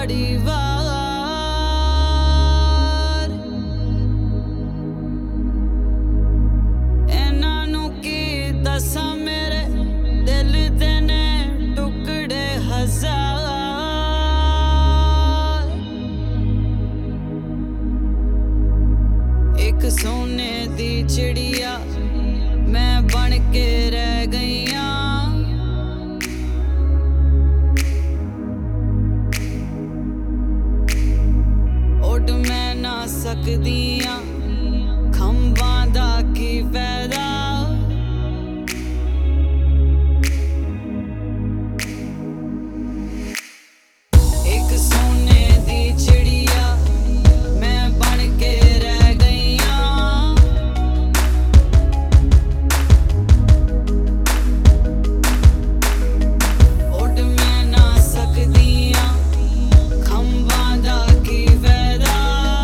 वारी वार इन्हां नूं की दसां मेरे दिल दे ने टुकड़े हजार। एक सोने दी चिड़िया मैं बन के रह गई आं। उड़ मैं ना सकदी आं खंभां दा की फायदा। एक सोने दी चिड़िया मैं बन के रह गई आं। उड़ मैं ना सकदी आं खंभां दा की फायदा।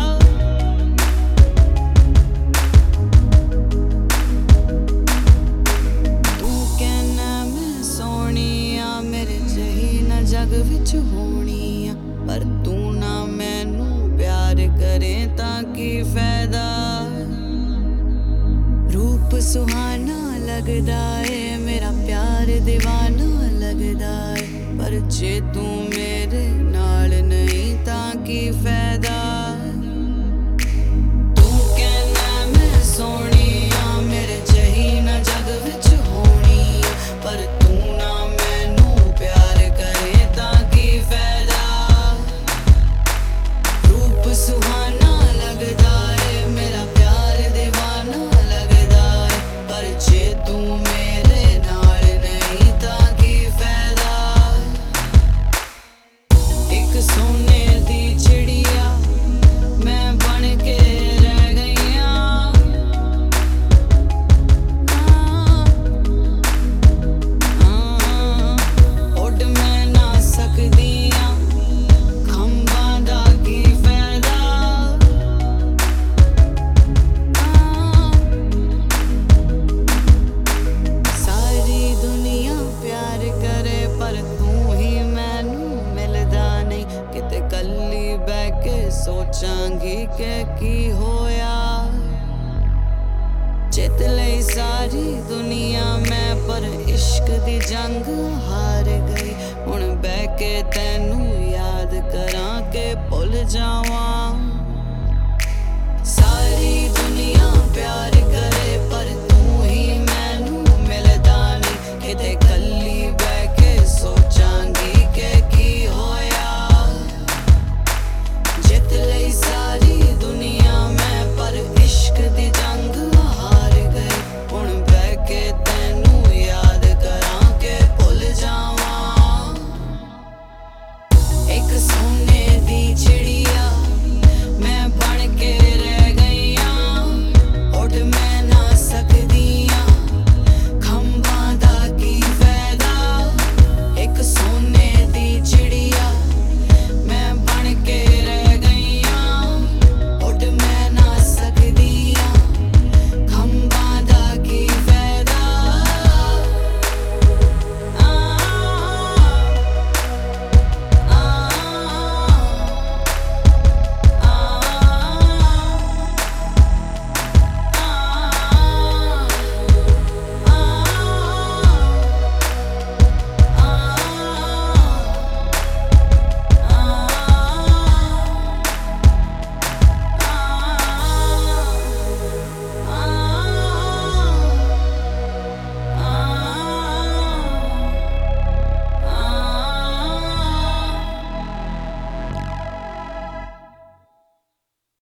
तू कहना मैं सोहणी आं मेरे जही ना जग विच होनी आ, पर तू ना मैनू प्यार करे तां की फायदा। रूप सुहाना लगदा ए मेरा प्यार दीवाना लगदा ए, पर जे तू मेरे नाल नहीं तां की फायदा। तू कहना मैं सोहणी आं मेरे जही ना जग विच होनी आ, पर तू ना मैनू प्यार करे तां की फायदा। रूप सुहाना लगदा ए मेरा प्यार दीवाना लगदा ए, पर जे तू मेरे नाल नहीं तां की फायदा। एक सोने दी चिड़िया मैं बन के रह गई आं। उड़ मैं ना सकदी आं खंभां दा की फायदा। सारी दुनिया प्यार करे पर तू ही मैनू मिलदा नहीं। किते कल्ली बैठ के सोचांगी कि की होया। जित लई सारी दुनिया मैं पर इश्क दी जंग हार गई। हुण बैठ के तैनू याद करां के भुल जावां। सारी दुनिया प्यार